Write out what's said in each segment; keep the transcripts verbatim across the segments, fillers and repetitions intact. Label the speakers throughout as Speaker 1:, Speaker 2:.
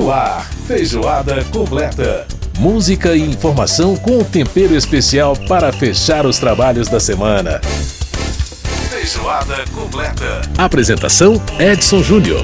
Speaker 1: No ar, Feijoada Completa. Música e informação com um tempero especial para fechar os trabalhos da semana. Feijoada Completa. Apresentação: Edson Júnior.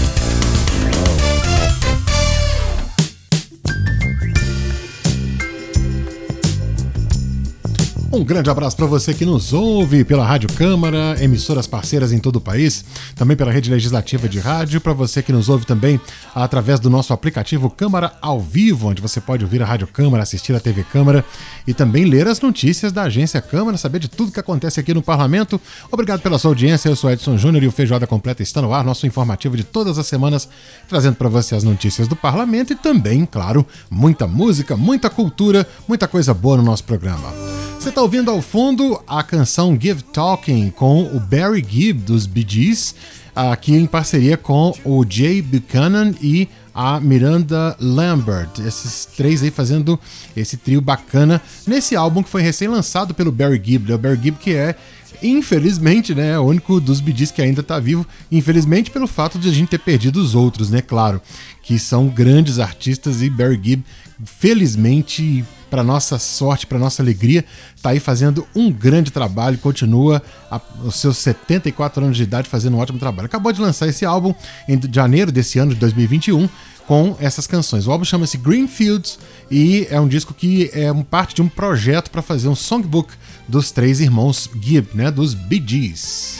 Speaker 2: Um grande abraço para você que nos ouve pela Rádio Câmara, emissoras parceiras em todo o país, também pela Rede Legislativa de Rádio, para você que nos ouve também através do nosso aplicativo Câmara ao Vivo, onde você pode ouvir a Rádio Câmara, assistir a T V Câmara e também ler as notícias da Agência Câmara, saber de tudo que acontece aqui no Parlamento. Obrigado pela sua audiência, eu sou Edson Júnior e o Feijoada Completa está no ar, nosso informativo de todas as semanas, trazendo para você as notícias do Parlamento e também, claro, muita música, muita cultura, muita coisa boa no nosso programa. Você está ouvindo ao fundo a canção Give Talking com o Barry Gibb dos Bee Gees, aqui em parceria com o Jay Buchanan e a Miranda Lambert, esses três aí fazendo esse trio bacana nesse álbum que foi recém-lançado pelo Barry Gibb, o Barry Gibb que é, infelizmente, né, o único dos Bee Gees que ainda está vivo, infelizmente pelo fato de a gente ter perdido os outros, né, claro, que são grandes artistas e Barry Gibb, felizmente, para nossa sorte, para nossa alegria, está aí fazendo um grande trabalho, continua a, os seus setenta e quatro anos de idade fazendo um ótimo trabalho. Acabou de lançar esse álbum em janeiro desse ano de dois mil e vinte e um com essas canções. O álbum chama-se Greenfields e é um disco que é parte de um projeto para fazer um songbook dos três irmãos Gibb, né, dos Bee Gees.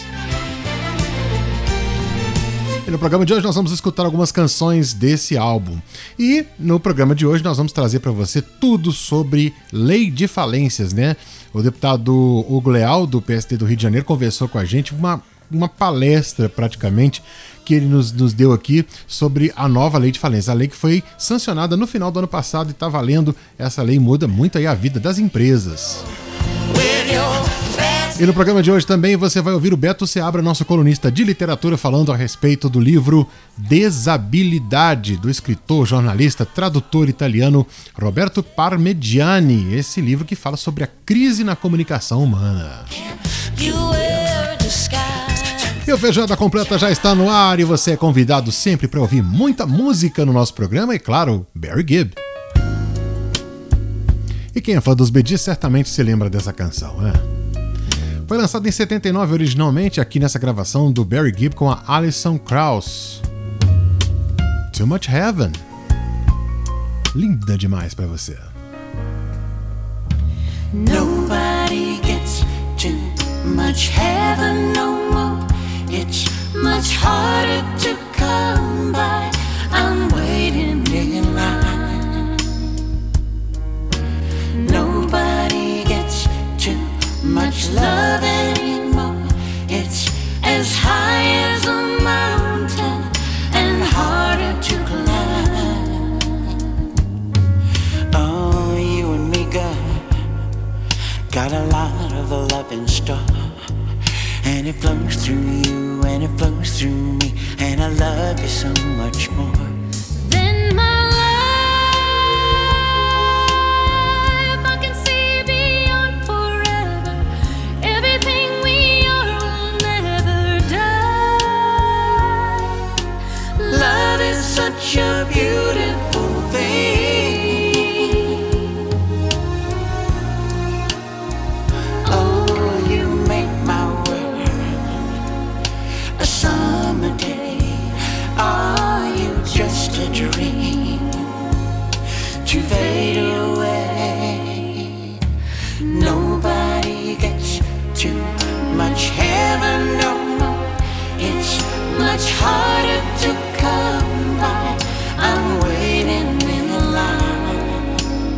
Speaker 2: E no programa de hoje nós vamos escutar algumas canções desse álbum. E no programa de hoje nós vamos trazer para você tudo sobre lei de falências, né? O deputado Hugo Leal, do P S D do Rio de Janeiro, conversou com a gente, uma, uma palestra praticamente, que ele nos, nos deu aqui sobre a nova lei de falência. A lei que foi sancionada no final do ano passado e está valendo. Essa lei muda muito aí a vida das empresas. E no programa de hoje também você vai ouvir o Beto Seabra, nosso colunista de literatura, falando a respeito do livro Desabilidade, do escritor, jornalista, tradutor italiano Roberto Parmigiani. Esse livro que fala sobre a crise na comunicação humana. E o Feijoada Completa já está no ar e você é convidado sempre para ouvir muita música no nosso programa e, claro, Barry Gibb. E quem é fã dos Bee Gees certamente se lembra dessa canção, né? Foi lançado em setenta e nove originalmente, aqui nessa gravação do Barry Gibb com a Alison Krauss. Too Much Heaven. Linda demais pra você.
Speaker 3: Nobody gets too much heaven no more. It's much harder to come by. I'm waiting in line. Nobody gets too much love anymore. It's as high as a mountain and harder to climb. Oh, you and me, girl, got a lot of love in store, and it flows through you and it flows through me, and I love you so much more. Such a beautiful thing. Oh, you make my world a summer day. Are you just a dream to fade away? Nobody gets too much heaven no more. It's much harder to come. I'm waiting in the line.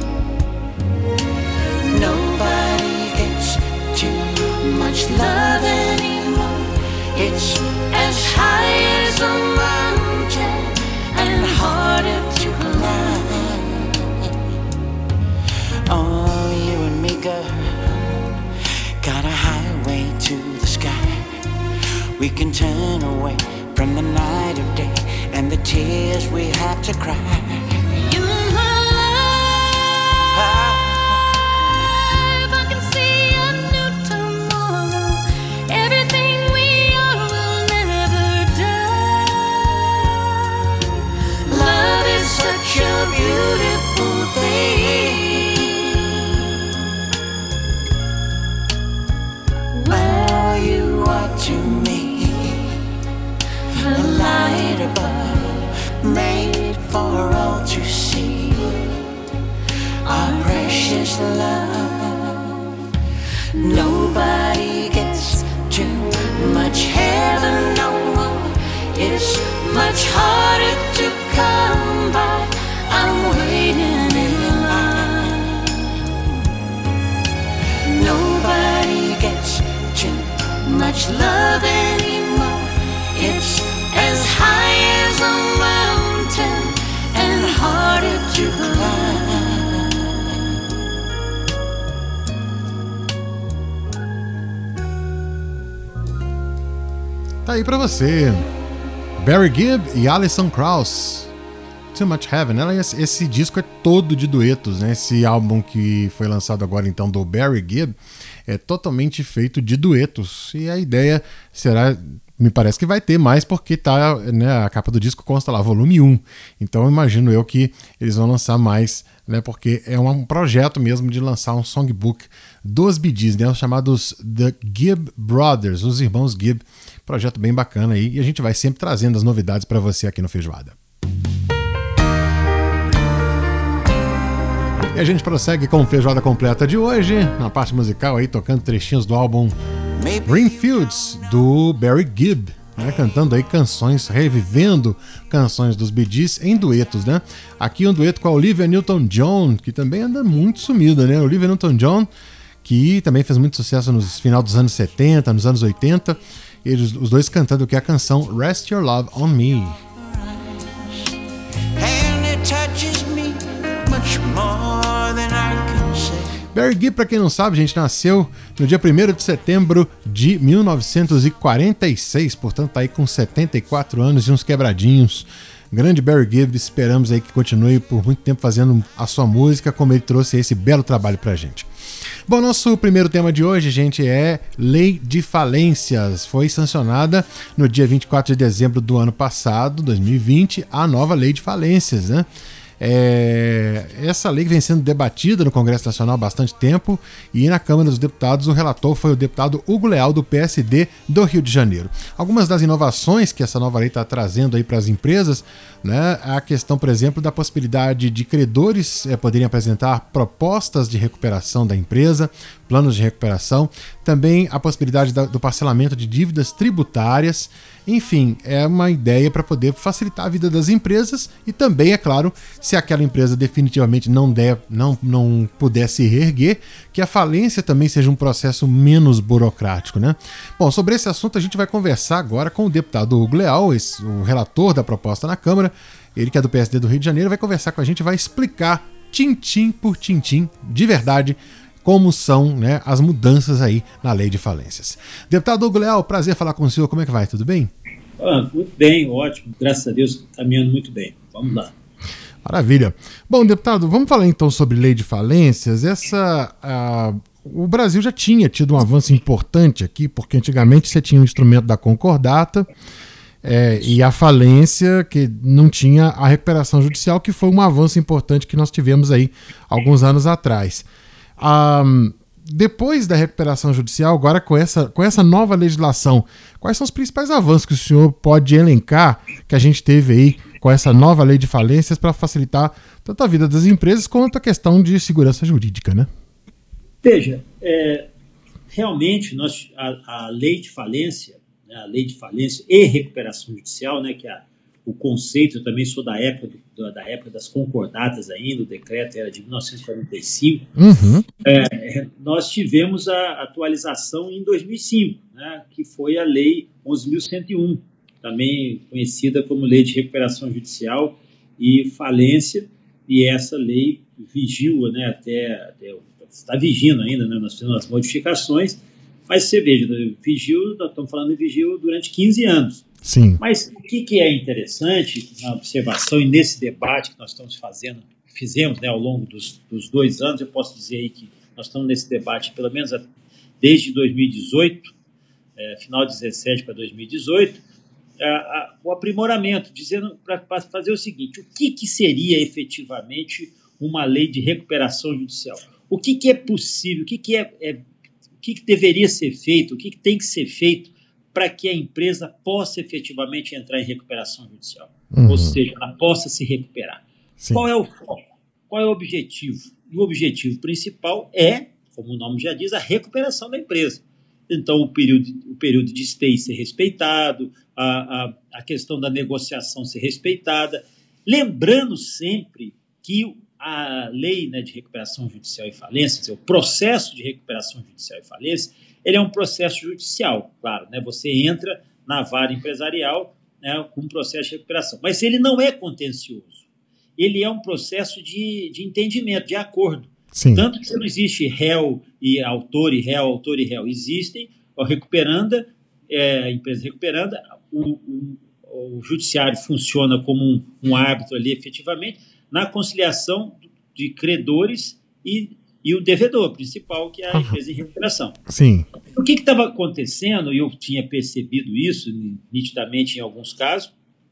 Speaker 3: Nobody gets too much love anymore. It's as high as a mountain and harder to climb. Oh, you and me, girl, got a highway to the sky. We can turn away from the night of day and the tears we have to cry. You and my life, I can see a new tomorrow. Everything we are will never die. Love is Nobody gets too much heaven no more. It's much harder to come by. I'm waiting in line. Nobody gets too much love anymore. It's as high as a mountain and harder to climb.
Speaker 2: Tá aí pra você, Barry Gibb e Alison Krauss, Too Much Heaven. Esse, esse disco é todo de duetos, né? Esse álbum que foi lançado agora então do Barry Gibb é totalmente feito de duetos, e a ideia será, me parece que vai ter mais, porque tá, né, a capa do disco consta lá, volume um, então imagino eu que eles vão lançar mais, né, porque é um projeto mesmo de lançar um songbook dos Bee Gees, né, os chamados The Gibb Brothers, os irmãos Gibb. Projeto bem bacana aí, e a gente vai sempre trazendo as novidades para você aqui no Feijoada. E a gente prossegue com o Feijoada Completa de hoje, na parte musical aí, tocando trechinhos do álbum Greenfields, do Barry Gibb, né, cantando aí canções, revivendo canções dos Bee Gees em duetos, né? Aqui um dueto com a Olivia Newton-John, que também anda muito sumida, né? Olivia Newton-John, que também fez muito sucesso no final dos anos setenta, nos anos oitenta, eles, os dois cantando que é a canção Rest Your Love on Me. Barry Gibb, para quem não sabe, gente, nasceu no dia primeiro de setembro de mil novecentos e quarenta e seis, portanto tá aí com setenta e quatro anos e uns quebradinhos. Grande Barry Gibb, esperamos aí que continue por muito tempo fazendo a sua música, como ele trouxe esse belo trabalho pra gente. Bom, nosso primeiro tema de hoje, gente, é Lei de Falências. Foi sancionada no dia vinte e quatro de dezembro do ano passado, dois mil e vinte, a nova Lei de Falências, né? É, essa lei vem sendo debatida no Congresso Nacional há bastante tempo, e na Câmara dos Deputados o relator foi o deputado Hugo Leal, do P S D do Rio de Janeiro. Algumas das inovações que essa nova lei está trazendo aí para as empresas, né, a questão, por exemplo, da possibilidade de credores é, poderem apresentar propostas de recuperação da empresa, planos de recuperação, também a possibilidade da, do parcelamento de dívidas tributárias. Enfim, é uma ideia para poder facilitar a vida das empresas e também, é claro, se aquela empresa definitivamente não, der, não, não puder se reerguer, que a falência também seja um processo menos burocrático, né? Bom, sobre esse assunto a gente vai conversar agora com o deputado Hugo Leal, esse, o relator da proposta na Câmara, ele que é do P S D do Rio de Janeiro, vai conversar com a gente, vai explicar tintim por tintim, de verdade, como são, né, as mudanças aí na lei de falências. Deputado Hugo Leal, prazer falar com o senhor, como é que vai? Tudo bem?
Speaker 4: Ah, muito bem, ótimo, graças a Deus, caminhando muito bem. Vamos lá.
Speaker 2: Maravilha. Bom, deputado, vamos falar então sobre lei de falências. Essa, a, o Brasil já tinha tido um avanço importante aqui, porque antigamente você tinha o instrumento da concordata, é, e a falência, que não tinha a recuperação judicial, que foi um avanço importante que nós tivemos aí alguns anos atrás. Um, depois da recuperação judicial, agora com essa, com essa nova legislação, quais são os principais avanços que o senhor pode elencar que a gente teve aí com essa nova lei de falências para facilitar tanto a vida das empresas quanto a questão de segurança jurídica, né?
Speaker 4: Veja, é, realmente nós, a, a lei de falência, né, a lei de falência e recuperação judicial, né, que é a, o conceito, eu também sou da época, do, da época das concordatas ainda, o decreto era de mil novecentos e quarenta e cinco, uhum. é, nós tivemos a atualização em dois mil e cinco, né, que foi a lei onze mil cento e um, também conhecida como Lei de Recuperação Judicial e Falência, e essa lei vigiu, né, até, até está vigindo ainda, né, nós fizemos as modificações, mas você veja, vigiu, nós estamos falando de vigiu durante quinze anos.
Speaker 2: Sim.
Speaker 4: Mas o que, que é interessante na observação e nesse debate que nós estamos fazendo, fizemos, né, ao longo dos, dos dois anos, eu posso dizer aí que nós estamos nesse debate pelo menos desde dois mil e dezoito, é, final de dezessete para dois mil e dezoito, a, a, o aprimoramento, dizendo para fazer o seguinte: o que, que seria efetivamente uma lei de recuperação judicial? O que, que é possível, o que, que, é, é, o que, que deveria ser feito, o que, que tem que ser feito para que a empresa possa efetivamente entrar em recuperação judicial, uhum. ou seja, ela possa se recuperar. Sim. Qual é o foco? Qual é o objetivo? E o objetivo principal é como o nome já diz, a recuperação da empresa. Então, o período, o período de stay ser respeitado, a, a, a questão da negociação ser respeitada, lembrando sempre que a lei, né, de recuperação judicial e falência, dizer, o processo de recuperação judicial e falência, ele é um processo judicial, claro, né, você entra na vara empresarial, né, com um processo de recuperação, mas ele não é contencioso, ele é um processo de, de entendimento, de acordo. Sim. Tanto que não existe réu e autor e réu, autor e réu. Existem a recuperanda, é, a empresa recuperanda, o, o, o judiciário funciona como um, um árbitro ali, efetivamente, na conciliação de credores e, e o devedor principal, que é a empresa em recuperação.
Speaker 2: Sim.
Speaker 4: O que estava acontecendo, e eu tinha percebido isso nitidamente em alguns casos,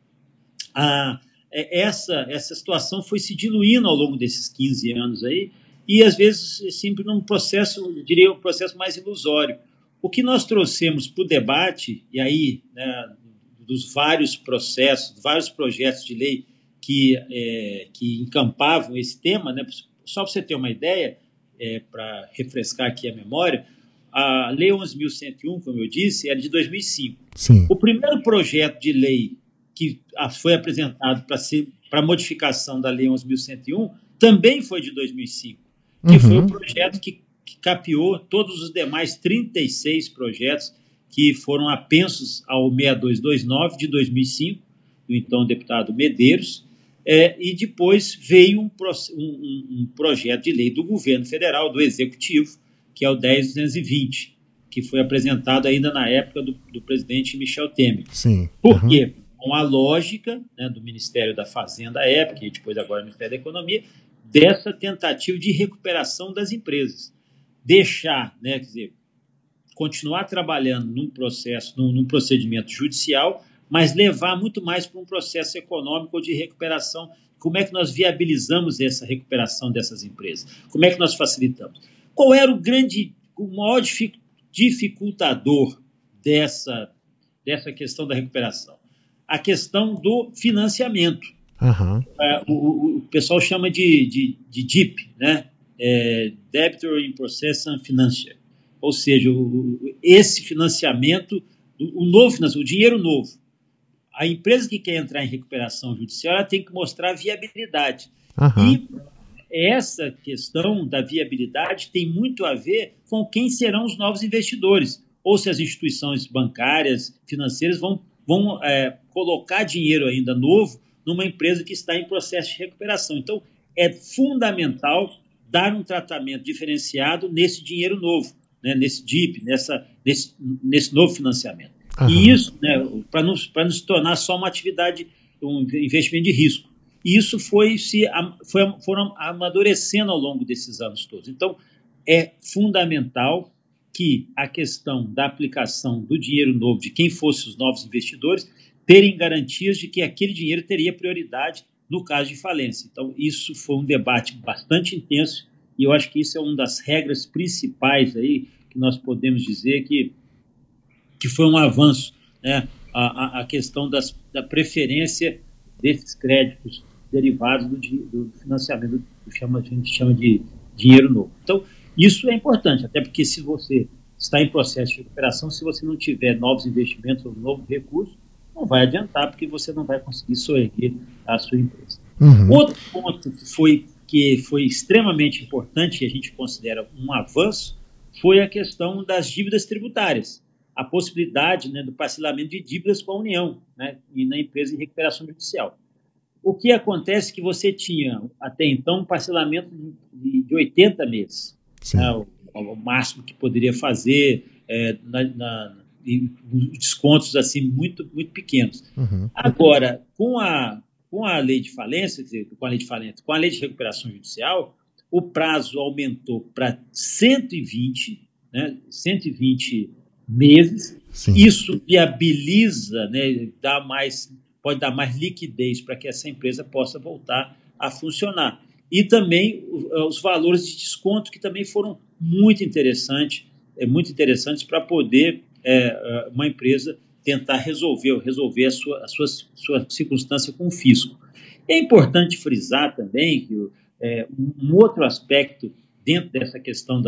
Speaker 4: a, essa, essa situação foi se diluindo ao longo desses quinze anos aí, e, às vezes, sempre num processo, eu diria, um processo mais ilusório. O que nós trouxemos para o debate, e aí, né, dos vários processos, vários projetos de lei que, é, que encampavam esse tema, né, só para você ter uma ideia, é, para refrescar aqui a memória, a Lei onze mil cento e um, como eu disse, era de dois mil e cinco.
Speaker 2: Sim.
Speaker 4: O primeiro projeto de lei que foi apresentado para ser, para modificação da Lei onze mil cento e um também foi de dois mil e cinco. Que uhum. foi o projeto que, que capeou todos os demais trinta e seis projetos que foram apensos ao seis mil duzentos e vinte e nove de dois mil e cinco, do então deputado Medeiros, é, e depois veio um, um, um projeto de lei do governo federal, do Executivo, que é o dez mil duzentos e vinte, que foi apresentado ainda na época do, do presidente Michel Temer.
Speaker 2: Sim.
Speaker 4: Por
Speaker 2: uhum.
Speaker 4: quê? Com a lógica, né, do Ministério da Fazenda à época, e depois agora do Ministério da Economia, dessa tentativa de recuperação das empresas. Deixar, né, quer dizer, continuar trabalhando num processo, num, num procedimento judicial, mas levar muito mais para um processo econômico de recuperação. Como é que nós viabilizamos essa recuperação dessas empresas? Como é que nós facilitamos? Qual era o grande, o maior dificultador dessa, dessa questão da recuperação? A questão do financiamento.
Speaker 2: Uhum.
Speaker 4: Uh, o, o pessoal chama de, de, de D I P, né? É, Debitor in Possession Financier, ou seja, o, esse financiamento, o, o novo financiamento, o dinheiro novo. A empresa que quer entrar em recuperação judicial, ela tem que mostrar viabilidade.
Speaker 2: Uhum.
Speaker 4: E essa questão da viabilidade tem muito a ver com quem serão os novos investidores, ou se as instituições bancárias, financeiras vão, vão é, colocar dinheiro ainda novo numa empresa que está em processo de recuperação. Então, é fundamental dar um tratamento diferenciado nesse dinheiro novo, né, nesse D I P, nessa, nesse, nesse novo financiamento. Uhum. E isso, né, para não, para não se tornar só uma atividade, um investimento de risco. E isso foi se foi, foram amadurecendo ao longo desses anos todos. Então, é fundamental que a questão da aplicação do dinheiro novo, de quem fossem os novos investidores, terem garantias de que aquele dinheiro teria prioridade no caso de falência. Então, isso foi um debate bastante intenso e eu acho que isso é uma das regras principais aí que nós podemos dizer que, que foi um avanço, né? a, a questão das, da preferência desses créditos derivados do, do financiamento, do que chama, a gente chama de dinheiro novo. Então, isso é importante, até porque se você está em processo de recuperação, se você não tiver novos investimentos ou novos recursos, não vai adiantar, porque você não vai conseguir soerguer a sua empresa.
Speaker 2: Uhum.
Speaker 4: Outro ponto que foi, que foi extremamente importante, e a gente considera um avanço, foi a questão das dívidas tributárias. A possibilidade, né, do parcelamento de dívidas com a União, né, e na empresa em recuperação judicial. O que acontece é que você tinha, até então, um parcelamento de, de oitenta meses, né, o, o máximo que poderia fazer é, na, na e descontos assim muito muito pequenos.
Speaker 2: Uhum.
Speaker 4: Agora, com a com a lei de falência, quer dizer, com a lei de falência, com a lei de recuperação judicial, o prazo aumentou para cento e vinte, né, cento e vinte meses.
Speaker 2: Sim.
Speaker 4: Isso viabiliza, né, dá mais, pode dar mais liquidez para que essa empresa possa voltar a funcionar. E também os valores de desconto, que também foram muito interessantes, é muito interessantes para poder É, uma empresa tentar resolver, resolver a sua, a sua, sua circunstância com o fisco. É importante frisar também que é, um outro aspecto dentro dessa questão da,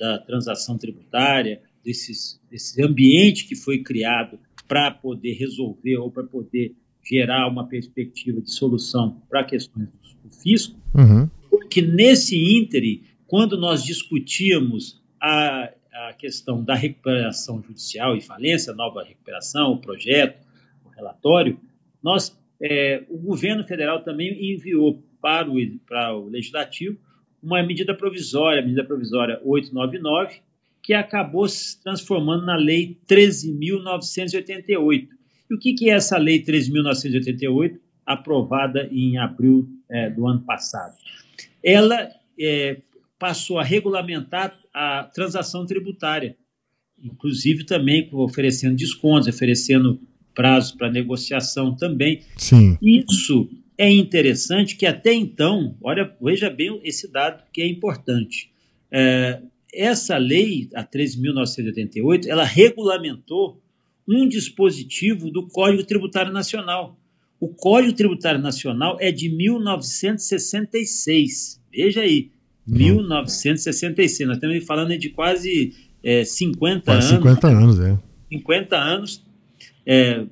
Speaker 4: da transação tributária, desses, desse ambiente que foi criado para poder resolver ou para poder gerar uma perspectiva de solução para questões do fisco, uhum. porque nesse ínterim, quando nós discutíamos a, a questão da recuperação judicial e falência, nova recuperação, o projeto, o relatório, nós, é, o governo federal também enviou para o, para o Legislativo uma medida provisória, a medida provisória oitocentos e noventa e nove, que acabou se transformando na Lei treze mil novecentos e oitenta e oito. E o que, que é essa Lei treze mil novecentos e oitenta e oito, aprovada em abril é, do ano passado? Ela é, passou a regulamentar a transação tributária, inclusive também oferecendo descontos, oferecendo prazos para negociação também.
Speaker 2: Sim.
Speaker 4: Isso é interessante, que até então, olha, veja bem esse dado que é importante. É, essa lei, a treze mil novecentos e oitenta e oito, ela regulamentou um dispositivo do Código Tributário Nacional. O Código Tributário Nacional é de mil novecentos e sessenta e seis. Veja aí, uhum. mil novecentos e sessenta e seis. Nós estamos falando de quase é, cinquenta
Speaker 2: quase
Speaker 4: anos.
Speaker 2: cinquenta anos, é.
Speaker 4: cinquenta anos, é,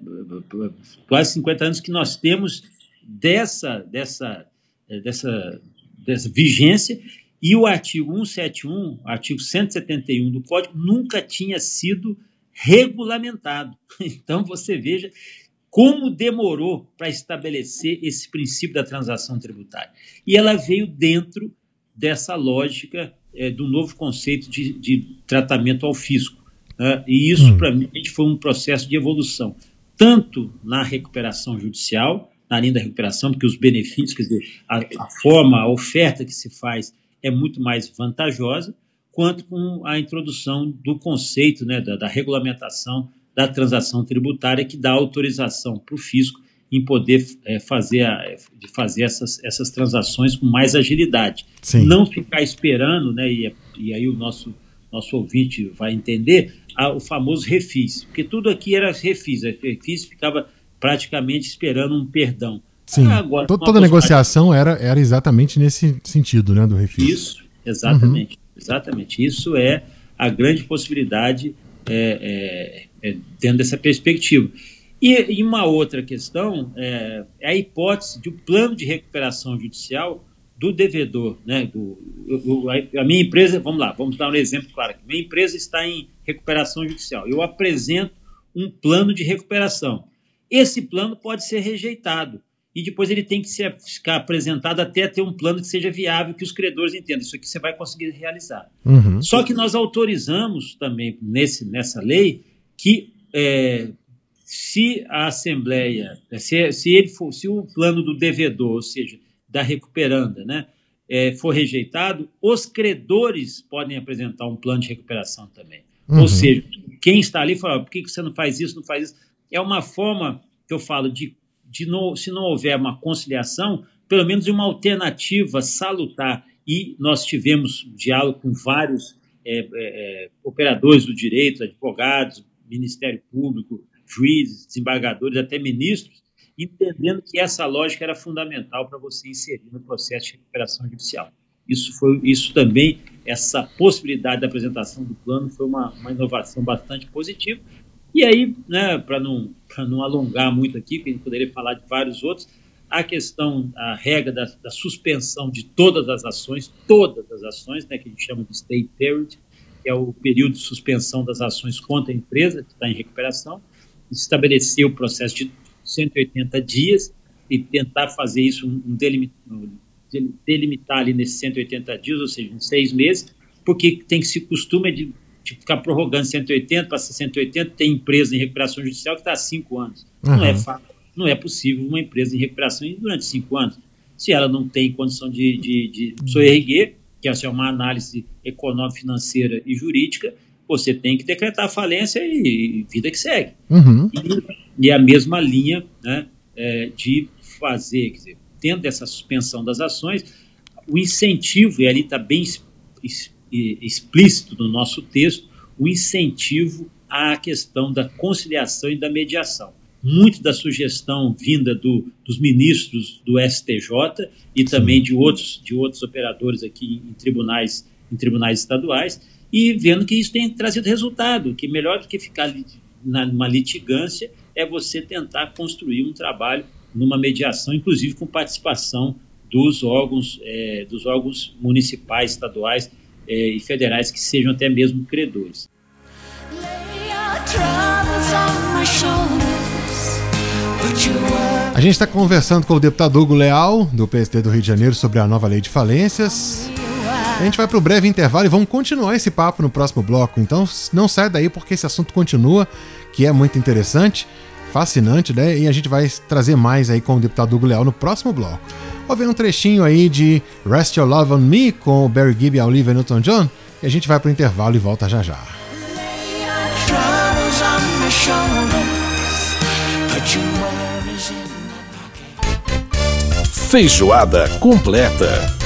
Speaker 4: quase cinquenta anos que nós temos dessa, dessa, dessa, dessa vigência, e o artigo cento e setenta e um, artigo cento e setenta e um do Código, nunca tinha sido regulamentado. Então, você veja como demorou para estabelecer esse princípio da transação tributária. E ela veio dentro dessa lógica é, do novo conceito de, de tratamento ao fisco. Né? E isso, hum. para mim, foi um processo de evolução, tanto na recuperação judicial, na linha da recuperação, porque os benefícios, quer dizer, a, a forma, a oferta que se faz é muito mais vantajosa, quanto com a introdução do conceito, né, da, da regulamentação da transação tributária, que dá autorização para o fisco em poder é, fazer, a, de fazer essas, essas transações com mais agilidade. Sim. Não ficar esperando, né, e, e aí o nosso, nosso ouvinte vai entender, a, o famoso refis, porque tudo aqui era refis, a refis ficava praticamente esperando um perdão.
Speaker 2: Sim, ah, agora, toda postagem... negociação era, era exatamente nesse sentido, né, do refis.
Speaker 4: Isso, exatamente, uhum. exatamente. Isso é a grande possibilidade é, é, é, dentro dessa perspectiva. E, e uma outra questão é, é a hipótese de um plano de recuperação judicial do devedor, né, do, o, a minha empresa, vamos lá, vamos dar um exemplo claro aqui. Minha empresa está em recuperação judicial. Eu apresento um plano de recuperação. Esse plano pode ser rejeitado e depois ele tem que ser, ficar apresentado até ter um plano que seja viável, que os credores entendam. Isso aqui você vai conseguir realizar. Uhum. Só que nós autorizamos também nesse, nessa lei que é, se a Assembleia, se, se, ele for, se o plano do devedor, ou seja, da recuperanda, né, é, for rejeitado, os credores podem apresentar um plano de recuperação também. Uhum. Ou seja, quem está ali fala, por que você não faz isso, não faz isso? É uma forma, que eu falo, de, de não, se não houver uma conciliação, pelo menos uma alternativa salutar. E nós tivemos diálogo com vários é, é, operadores do direito, advogados, Ministério Público, juízes, desembargadores, até ministros, entendendo que essa lógica era fundamental para você inserir no processo de recuperação judicial. Isso, foi, isso também, essa possibilidade da apresentação do plano foi uma, uma inovação bastante positiva. E aí, né, para não, para não alongar muito aqui, porque a gente poderia falar de vários outros, a questão, a regra da, da suspensão de todas as ações, todas as ações, né, que a gente chama de stay period, que é o período de suspensão das ações contra a empresa que está em recuperação, estabelecer o processo de cento e oitenta dias e tentar fazer isso, um delimit, delimitar ali nesses cento e oitenta dias, ou seja, em seis meses, porque tem que se costuma de de ficar prorrogando cento e oitenta para cento e oitenta, tem empresa em recuperação judicial que está há cinco anos. Uhum. Não é fácil, não é possível uma empresa em recuperação durante cinco anos. Se ela não tem condição de, de, de soerguer, que essa é uma análise econômica, financeira e jurídica, você tem que decretar a falência e, e vida que segue. Uhum. E, e a mesma linha, né, é, de fazer, quer dizer, tendo essa suspensão das ações, o incentivo, e ali está bem explícito no nosso texto, o incentivo à questão da conciliação e da mediação. Muito da sugestão vinda do, dos ministros do S T J e também de outros, de outros operadores aqui em tribunais, em tribunais estaduais, e vendo que isso tem trazido resultado, que melhor do que ficar numa litigância é você tentar construir um trabalho numa mediação, inclusive com participação dos órgãos, é, dos órgãos municipais, estaduais é, e federais, que sejam até mesmo credores.
Speaker 2: A gente está conversando com o deputado Hugo Leal, do P S D do Rio de Janeiro, sobre a nova lei de falências. A gente vai para o breve intervalo e vamos continuar esse papo no próximo bloco. Então não sai daí, porque esse assunto continua, que é muito interessante, fascinante, né? E a gente vai trazer mais aí com o deputado Hugo Leal no próximo bloco. Vou ver um trechinho aí de Rest Your Love on Me com o Barry Gibb e a Olivia Newton-John, e a gente vai para o intervalo e volta já já.
Speaker 1: Feijoada completa.